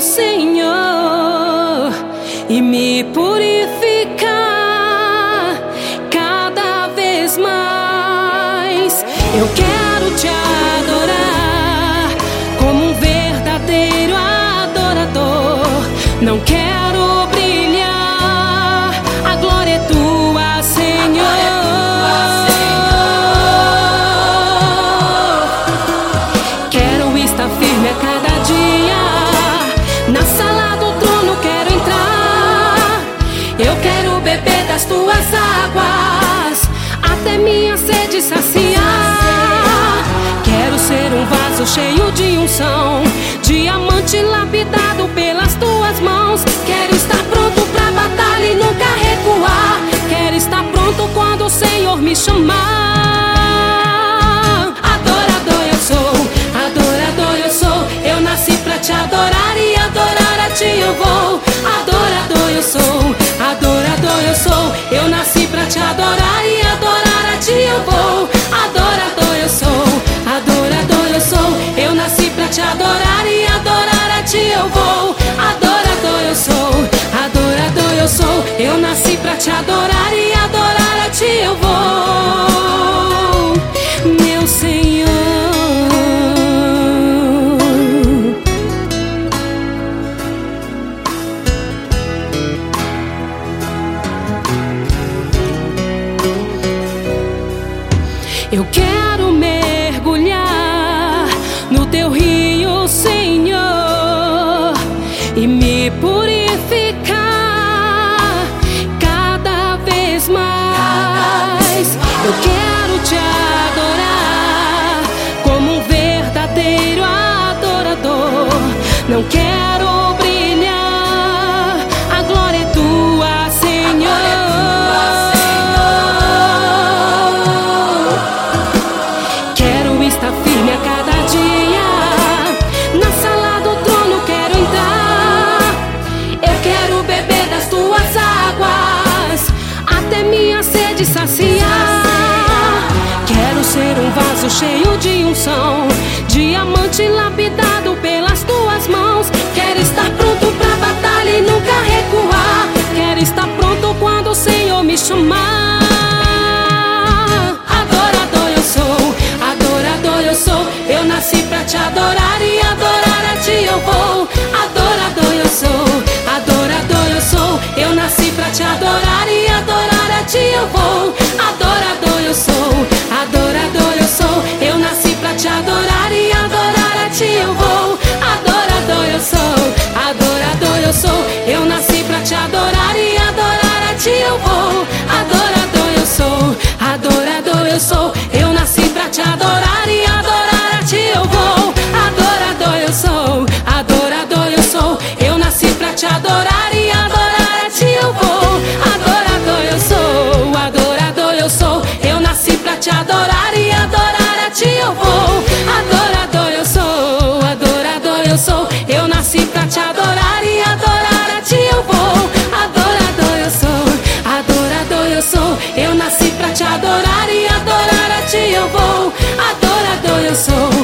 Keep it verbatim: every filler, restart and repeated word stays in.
Senhor, e me purificar cada vez mais. Eu quero te adorar como um verdadeiro adorador. Não quero brilhar, a glória é tua, Senhor. Quero estar firme a cada dia, na sala do trono quero entrar. Eu quero beber das tuas águas, até minha sede saciar. Quero ser um vaso cheio de unção, diamante lapidado pelas tuas mãos. Quero estar pronto pra batalha e nunca recuar. Quero estar pronto quando o Senhor me chamar. Adorador eu sou, adorador eu sou. Eu nasci pra te adorar e adorar a ti eu vou. Adorador eu sou, adorador eu sou. Eu nasci pra te adorar e adorar a ti eu vou. Adorador eu sou, adorador eu sou. Eu nasci pra te adorar e adorar a ti eu vou. Adorador eu sou, adorador eu sou. Eu nasci pra te adorar e adorar a ti eu vou, meu Senhor. Eu quero mergulhar no teu rio, Senhor, e me purificar cada vez mais. Eu quero te adorar como um verdadeiro adorador. Não quero brilhar, a glória é tua, Senhor. Quero estar firme a cada dia, na sala do trono quero entrar. Eu quero beber das tuas águas, até minha sede saciar. Quero ser um vaso cheio de unção, diamante lapidado pelas tuas mãos. Quero estar pronto pra batalha e nunca recuar. Quero estar pronto quando o Senhor me chamar. Adorador eu sou, adorador eu sou. Eu nasci pra te adorar e adorar a ti eu vou. Adorador eu sou, adorador eu sou. Eu nasci pra te adorar e adorar a ti eu vou. Adorador eu sou, adorador eu sou. Eu nasci pra te adorar e adorar a ti eu vou. Adorador eu sou, adorador eu sou. Eu nasci pra te adorar e adorar a ti eu vou. Adorador eu sou, adorador eu sou. Eu nasci pra te adorar e adorar a ti eu vou. Adorador eu sou, adorador eu sou. Eu nasci pra te adorar e adorar a ti eu vou. Adorador eu sou, adorador eu sou. Eu nasci pra te adorar e adorar a ti eu vou. Adorador eu sou, adorador eu sou. Eu nasci pra te adorar e adorar a ti eu vou. Adorador eu sou, adorador eu sou. Eu nasci pra te adorar e adorar a ti eu vou. Adorador eu sou,